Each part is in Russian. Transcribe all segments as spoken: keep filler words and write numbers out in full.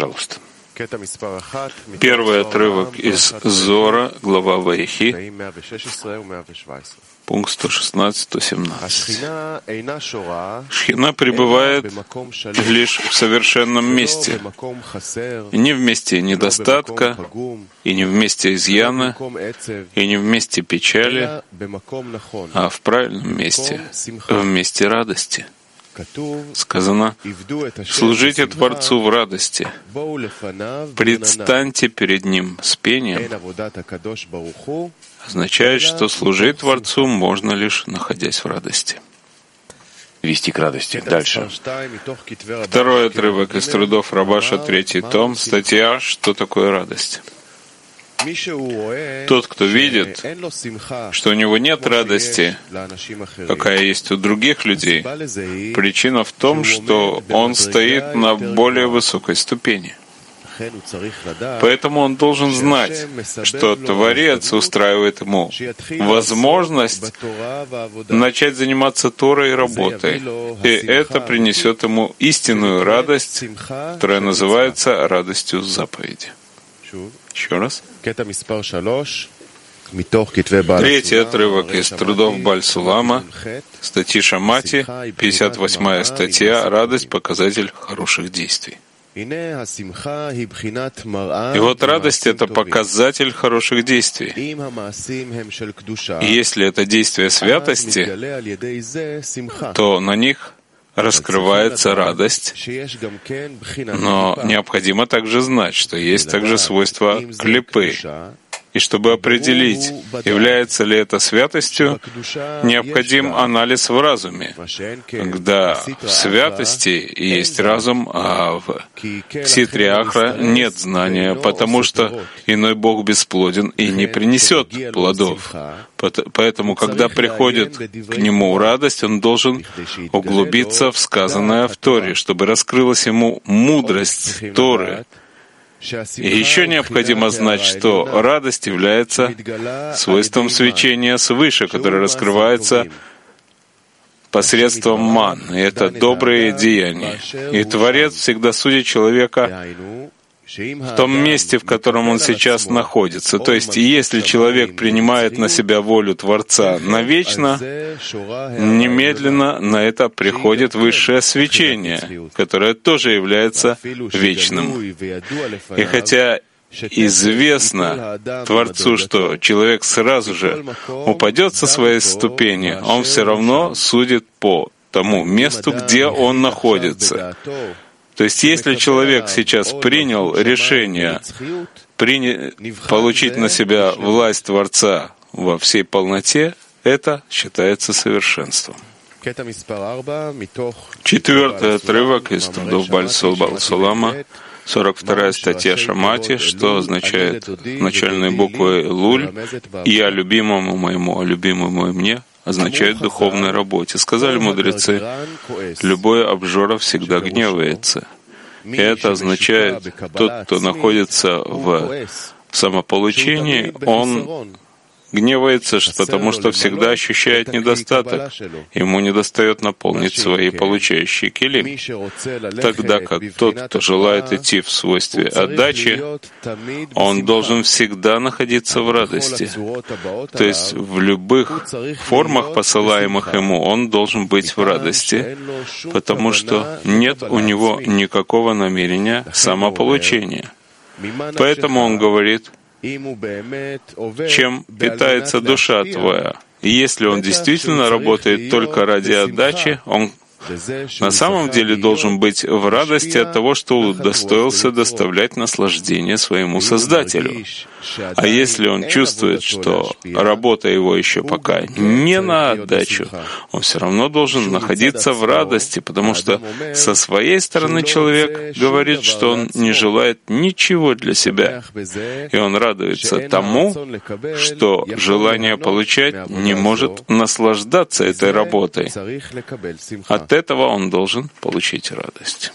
Пожалуйста. Первый отрывок из Зора, глава Ваихи, пункт сто шестнадцать — сто семнадцать. Шхина пребывает лишь в совершенном месте, и не в месте недостатка, и не в месте изъяна, и не в месте печали, а в правильном месте, в месте радости. Сказано: служите Творцу в радости, предстаньте перед Ним с пением. Означает, что служить Творцу можно лишь находясь в радости. Вести к радости. Дальше. Второй отрывок из трудов Рабаша, третий том, статья «Что такое радость?». Тот, кто видит, что у него нет радости, какая есть у других людей, причина в том, что он стоит на более высокой ступени. Поэтому он должен знать, что Творец устраивает ему возможность начать заниматься Торой и работой, и это принесет ему истинную радость, которая называется радостью заповеди. Еще раз. Третий отрывок из трудов Баль-Сулама, статьи Шамати, пятьдесят восьмая статья «Радость — показатель хороших действий». И вот радость — это показатель хороших действий. И если это действие святости, то на них раскрывается радость, но необходимо также знать, что есть также свойство клипы. И чтобы определить, является ли это святостью, необходим анализ в разуме, когда в святости есть разум, а в Ситре Ахра нет знания, потому что иной Бог бесплоден и не принесет плодов. Поэтому, когда приходит к нему радость, он должен углубиться в сказанное в Торе, чтобы раскрылась ему мудрость Торы. И еще необходимо знать, что радость является свойством свечения свыше, которое раскрывается посредством ман. И это добрые деяния. И Творец всегда судит человека в том месте, в котором он сейчас находится. То есть, если человек принимает на себя волю Творца навечно, немедленно на это приходит высшее свечение, которое тоже является вечным. И хотя известно Творцу, что человек сразу же упадет со своей ступени, он все равно судит по тому месту, где он находится. То есть, если человек сейчас принял решение приня... получить на себя власть Творца во всей полноте, это считается совершенством. Четвертый отрывок из трудов Баль-Сулама, сорок вторая статья Шамати, что означает начальной буквой «Луль» «Я любимому моему, а любимому и мне», означает духовной работе. Сказали мудрецы, любой обжора всегда гневается. И это означает, тот, кто находится в самополучении, он гневается, потому что всегда ощущает недостаток. Ему недостает наполнить свои получающие килим. Тогда как тот, кто желает идти в свойстве отдачи, он должен всегда находиться в радости. То есть в любых формах, посылаемых ему, он должен быть в радости, потому что нет у него никакого намерения самополучения. Поэтому он говорит: чем питается душа твоя. И если он действительно работает только ради отдачи, он на самом деле должен быть в радости от того, что удостоился доставлять наслаждение своему Создателю. А если он чувствует, что работа его еще пока не на отдачу, он все равно должен находиться в радости, потому что со своей стороны человек говорит, что он не желает ничего для себя. И он радуется тому, что желание получать не может наслаждаться этой работой. От этого он должен получить радость.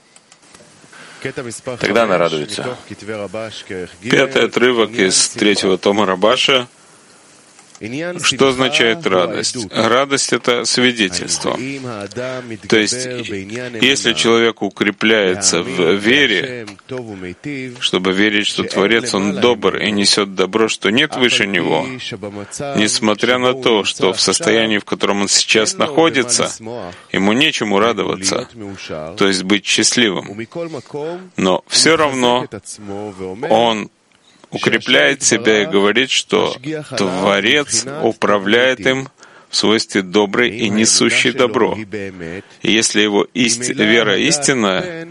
Тогда она радуется. Пятый отрывок из третьего тома Рабаша, Что означает радость? Радость — это свидетельство. То есть, если человек укрепляется в вере, чтобы верить, что Творец, Он добр и несет добро, что нет выше Него, несмотря на то, что в состоянии, в котором он сейчас находится, ему нечему радоваться, то есть быть счастливым. Но все равно он укрепляет себя и говорит, что Творец управляет им в свойстве добрый и несущий добро. И если его ист... вера истинная,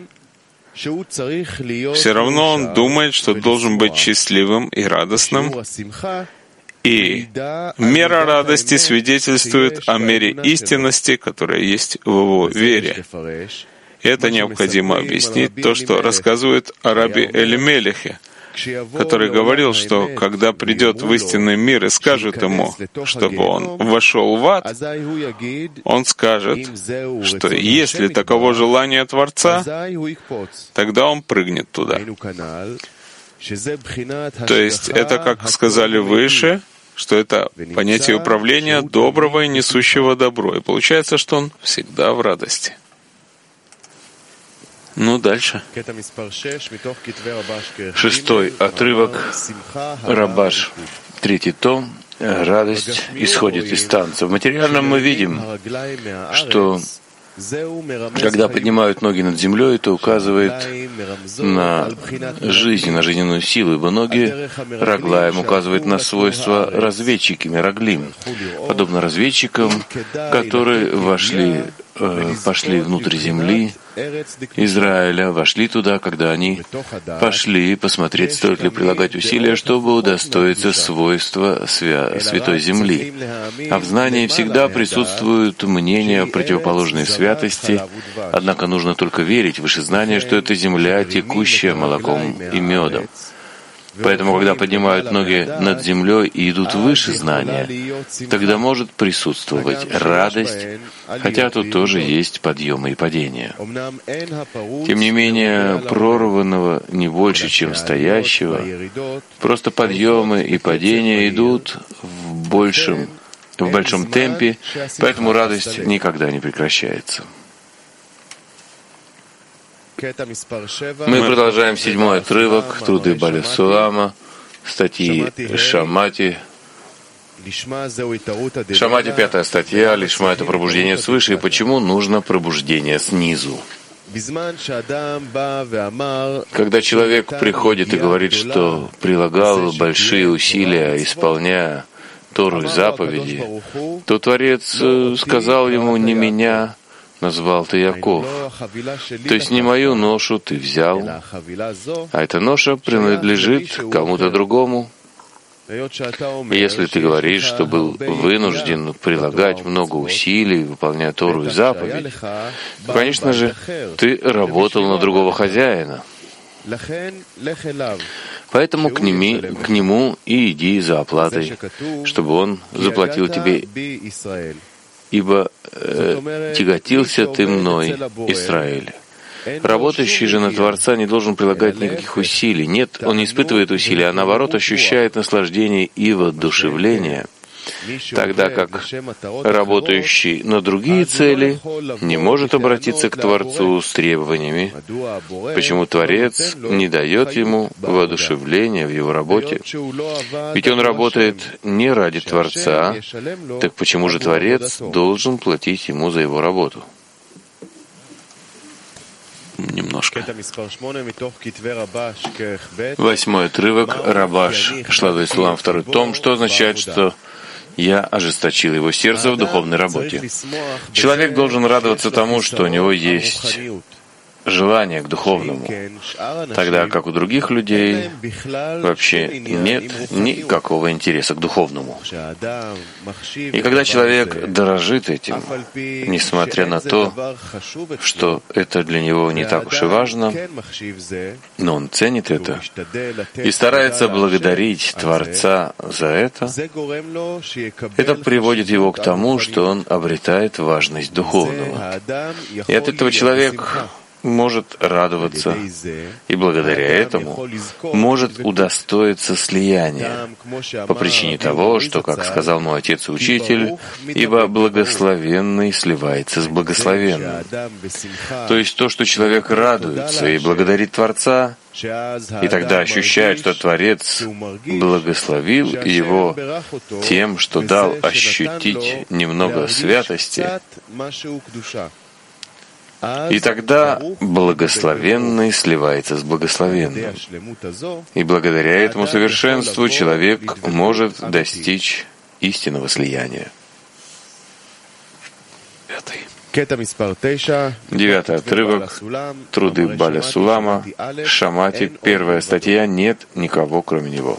все равно он думает, что должен быть счастливым и радостным, и мера радости свидетельствует о мере истинности, которая есть в его вере. И это необходимо объяснить, то, что рассказывает о раби Элимелехе, который говорил, что когда придет в истинный мир и скажет ему, чтобы он вошел в ад, он скажет, что если таково желание Творца, тогда он прыгнет туда. То есть это, как сказали выше, что это понятие управления доброго и несущего добро. И получается, что он всегда в радости. Ну, дальше. Шестой отрывок, Рабаш, третий том. Радость исходит из танца. В материальном мы видим, что когда поднимают ноги над землей, это указывает на жизнь, на жизненную силу, ибо ноги Раглаем указывают на свойства разведчики, Мираглим, подобно разведчикам, которые вошли, э, пошли внутрь земли Израиля, вошли туда, когда они пошли посмотреть, стоит ли прилагать усилия, чтобы удостоиться свойства свя- Святой Земли. А в знании всегда присутствуют мнения о противоположной святости, однако нужно только верить в вышезнание, что это земля, текущая молоком и медом. Поэтому, когда поднимают ноги над землей и идут выше знания, тогда может присутствовать радость, хотя тут тоже есть подъемы и падения. Тем не менее, прорванного не больше, чем стоящего, просто подъемы и падения идут в большем, в большом темпе, поэтому радость никогда не прекращается. Мы продолжаем седьмой отрывок, труды Баля Сулама, статьи Шамати. Шамати, пятая статья, Лишма — это пробуждение свыше, и почему нужно пробуждение снизу. Когда человек приходит и говорит, что прилагал большие усилия, исполняя Тору и заповеди, то Творец сказал ему: «Не меня назвал ты Яков». То есть не мою ношу ты взял, а эта ноша принадлежит кому-то другому. И если ты говоришь, что был вынужден прилагать много усилий, выполняя Тору и заповедь, то, конечно же, ты работал на другого хозяина. Поэтому к, ними, к нему и иди за оплатой, чтобы он заплатил тебе, ибо э, тяготился ты мной, Израиль. Работающий же на Творца не должен прилагать никаких усилий. Нет, он не испытывает усилий, а наоборот ощущает наслаждение и воодушевление, тогда как работающий на другие цели не может обратиться к Творцу с требованиями. Почему Творец не дает ему воодушевления в его работе? Ведь он работает не ради Творца, так почему же Творец должен платить ему за его работу? Немножко. Восьмой отрывок, Рабаш, Шладой Сулам, второй том, что означает, что я ожесточил его сердце в духовной работе. Человек должен радоваться тому, что у него есть желание к духовному, тогда как у других людей вообще нет никакого интереса к духовному. И когда человек дорожит этим, несмотря на то, что это для него не так уж и важно, но он ценит это и старается благодарить Творца за это, это приводит его к тому, что он обретает важность духовного. И от этого человек может радоваться, и благодаря этому может удостоиться слияния, по причине того, что, как сказал мой отец и учитель, ибо благословенный сливается с благословенным. То есть то, что человек радуется и благодарит Творца, и тогда ощущает, что Творец благословил его тем, что дал ощутить немного святости, и тогда благословенный сливается с благословенным. И благодаря этому совершенству человек может достичь истинного слияния. Девятый отрывок. Труды Баля Сулама. Шамати. Первая статья. Нет никого, кроме него.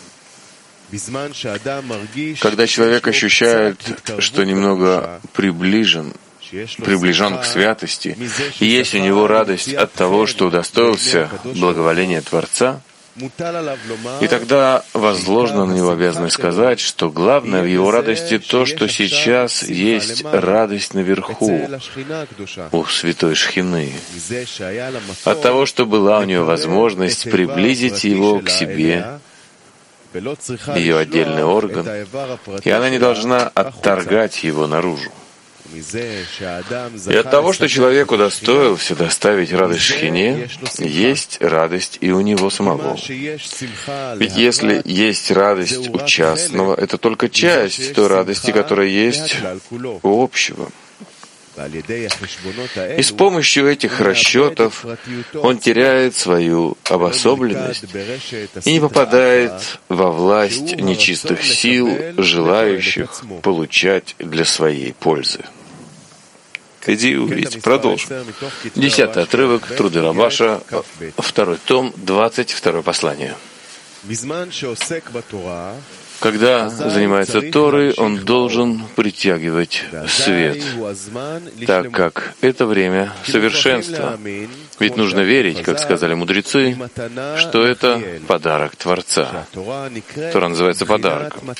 Когда человек ощущает, что немного приближен, приближен к святости, и есть у него радость от того, что удостоился благоволения Творца, и тогда возложена на него обязанность сказать, что главное в его радости то, что сейчас есть радость наверху, у святой Шхины, от того, что была у него возможность приблизить его к себе, ее отдельный орган, и она не должна отторгать его наружу. И от того, что человек удостоился доставить радость Шхине, есть радость и у него самого. Ведь если есть радость у частного, это только часть той радости, которая есть у общего. И с помощью этих расчетов он теряет свою обособленность и не попадает во власть нечистых сил, желающих получать для своей пользы. Иди увидеть. Продолжим. Десятый отрывок. Труды Рабаша. Второй том. Двадцать второе послание. Когда занимается Торой, он должен притягивать свет, так как это время совершенства. Ведь нужно верить, как сказали мудрецы, что это подарок Творца. Тора называется подарком.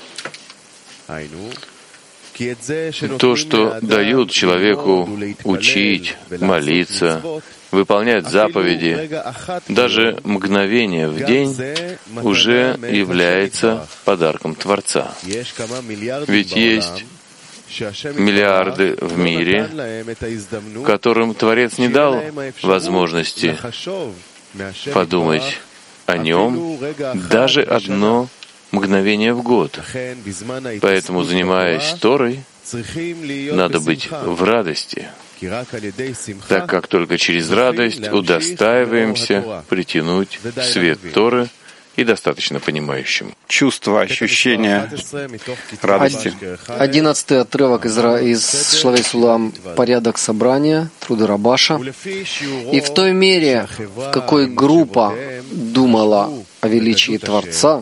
То, что дают человеку учить, молиться, выполнять заповеди, даже мгновение в день уже является подарком Творца. Ведь есть миллиарды в мире, которым Творец не дал возможности подумать о нем даже одно мгновение в год. Поэтому, занимаясь Торой, надо быть в радости, так как только через радость удостаиваемся притянуть свет Торы и достаточно понимающим. Чувство, ощущение радости. Одиннадцатый отрывок из, из Шлавей Сулам «Порядок собрания», Труды Рабаша. И в той мере, в какой группа думала о величии Творца,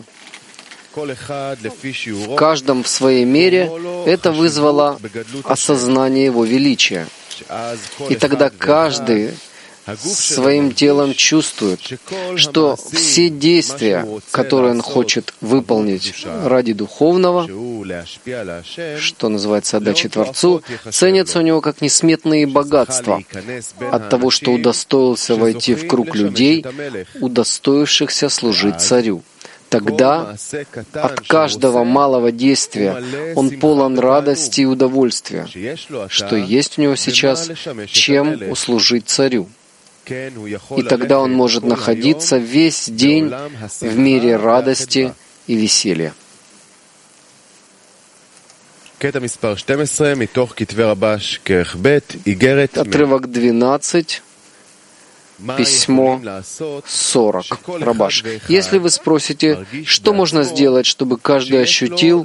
в каждом в своей мере это вызвало осознание Его величия. И тогда каждый своим телом чувствует, что все действия, которые он хочет выполнить ради духовного, что называется отдачей Творцу, ценятся у него как несметные богатства от того, что удостоился войти в круг людей, удостоившихся служить царю. Тогда от каждого малого действия он полон радости и удовольствия, что есть у него сейчас, чем услужить царю. И тогда он может находиться весь день в мире радости и веселья. Отрывок двенадцать. Письмо сорок. Рабаш. Если вы спросите, что можно сделать, чтобы каждый ощутил,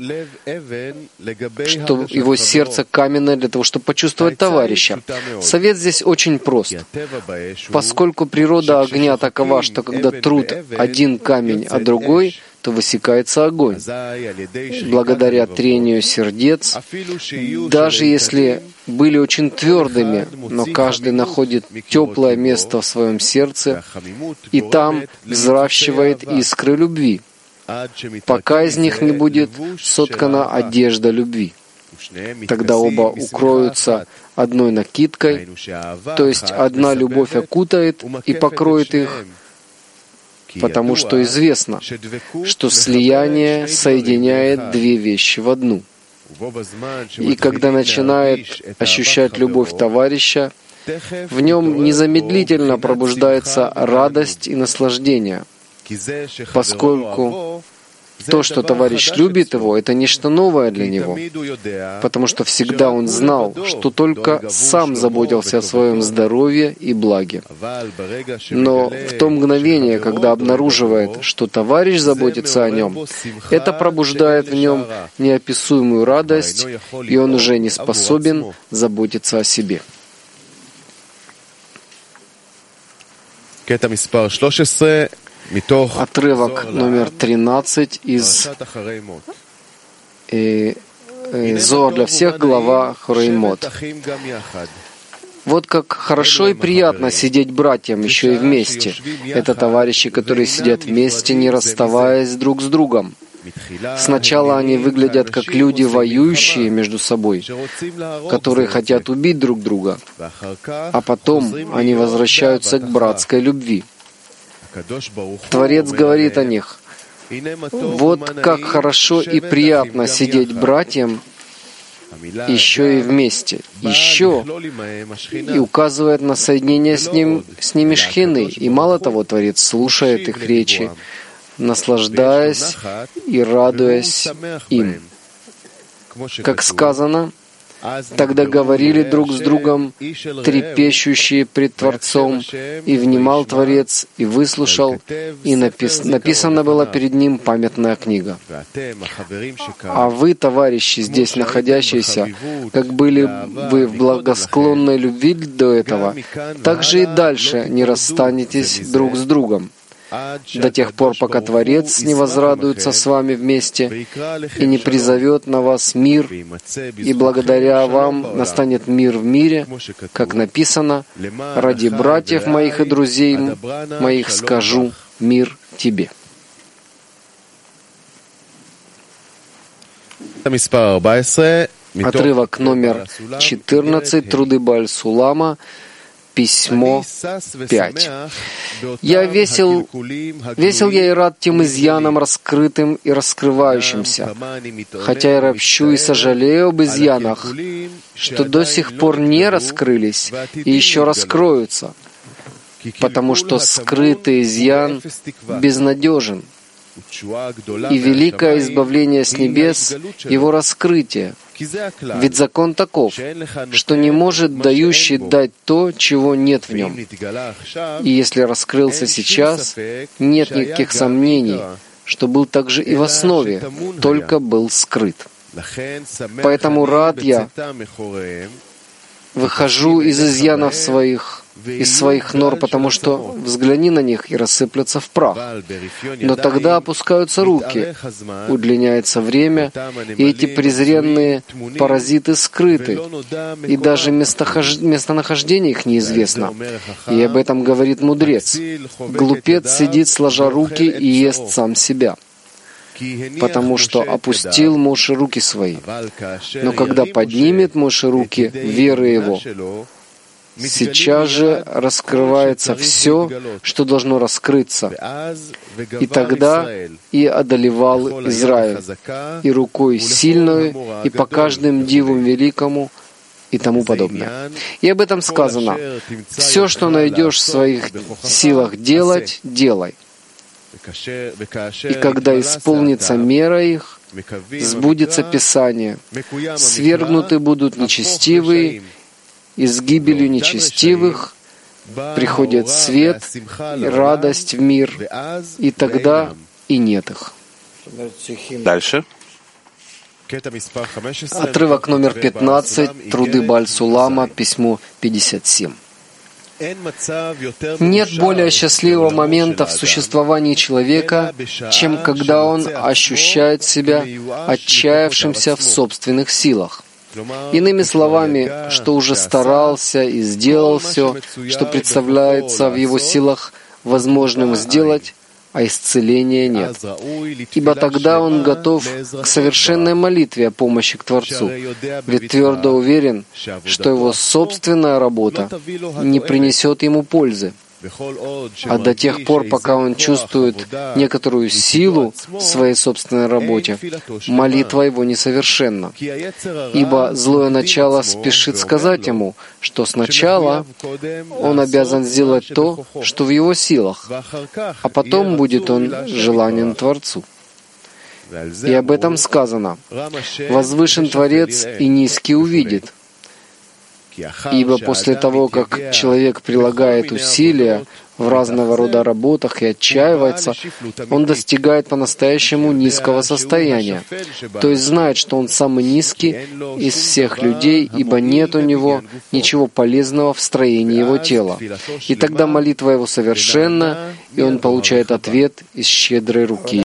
что его сердце каменное для того, чтобы почувствовать товарища, совет здесь очень прост. Поскольку природа огня такова, что когда трут один камень, а другой, то высекается огонь. Благодаря трению сердец, даже если были очень твердыми, но каждый находит теплое место в своем сердце и там взращивает искры любви, пока из них не будет соткана одежда любви. Тогда оба укроются одной накидкой, то есть одна любовь окутает и покроет их, потому что известно, что слияние соединяет две вещи в одну. И когда начинает ощущать любовь товарища, в нем незамедлительно пробуждается радость и наслаждение, поскольку то, что товарищ любит его, это нечто новое для него, потому что всегда он знал, что только сам заботился о своем здоровье и благе. Но в то мгновение, когда обнаруживает, что товарищ заботится о нем, это пробуждает в нем неописуемую радость, и он уже не способен заботиться о себе. Отрывок номер тринадцать из э, э, Зоар для всех, глава Хореймот. Вот как хорошо и приятно сидеть братьям еще и вместе. Это товарищи, которые сидят вместе, не расставаясь друг с другом. Сначала они выглядят как люди, воюющие между собой, которые хотят убить друг друга, а потом они возвращаются к братской любви. Творец говорит о них: вот как хорошо и приятно сидеть братьям еще и вместе, еще, и указывает на соединение с, ним, с ними шхины. И мало того, Творец слушает их речи, наслаждаясь и радуясь им. Как сказано, тогда говорили друг с другом, трепещущие пред Творцом, и внимал Творец, и выслушал, и напис... написана была перед ним памятная книга. А вы, товарищи, здесь находящиеся, как были вы в благосклонной любви до этого, так же и дальше не расстанетесь друг с другом, до тех пор, пока Творец не возрадуется с вами вместе и не призовет на вас мир, и благодаря вам настанет мир в мире, как написано: «Ради братьев моих и друзей моих скажу мир тебе». Отрывок номер четырнадцать, Труды Бааль Сулама, письмо пять. «Я весел, весел я и рад тем изъянам раскрытым и раскрывающимся, хотя и ропщу и сожалею об изъянах, что до сих пор не раскрылись и еще раскроются, потому что скрытый изъян безнадежен, и великое избавление с небес — его раскрытие. Ведь закон таков, что не может дающий дать то, чего нет в нем. И если раскрылся сейчас, нет никаких сомнений, что был также и в основе, только был скрыт. Поэтому рад я, выхожу из изъянов своих, из своих нор, потому что взгляни на них и рассыплются в прах. Но тогда опускаются руки, удлиняется время, и эти презренные паразиты скрыты, и даже местохож... местонахождение их неизвестно. И об этом говорит мудрец. Глупец сидит, сложа руки, и ест сам себя, потому что опустил Моше руки свои. Но когда поднимет Моше руки веры его, сейчас же раскрывается все, что должно раскрыться. И тогда и одолевал Израиль, и рукой сильную, и по каждым дивам великому, и тому подобное. И об этом сказано: «Все, что найдешь в своих силах делать, делай. И когда исполнится мера их, сбудется Писание, свергнуты будут нечестивые, и с гибелью нечестивых приходит свет и радость в мир, и тогда и нет их». Дальше. Отрывок номер пятнадцать, Труды Бааль Сулама, письмо пятьдесят семь. Нет более счастливого момента в существовании человека, чем когда он ощущает себя отчаявшимся в собственных силах. Иными словами, что уже старался и сделал все, что представляется в его силах возможным сделать, а исцеления нет. Ибо тогда он готов к совершенной молитве о помощи к Творцу, ведь твердо уверен, что его собственная работа не принесет ему пользы. А до тех пор, пока он чувствует некоторую силу в своей собственной работе, молитва его несовершенна. Ибо злое начало спешит сказать ему, что сначала он обязан сделать то, что в его силах, а потом будет он желанен Творцу. И об этом сказано: «Возвышен Творец и низкий увидит». Ибо после того, как человек прилагает усилия в разного рода работах и отчаивается, он достигает по-настоящему низкого состояния, то есть знает, что он самый низкий из всех людей, ибо нет у него ничего полезного в строении его тела. И тогда молитва его совершенна, и он получает ответ из щедрой руки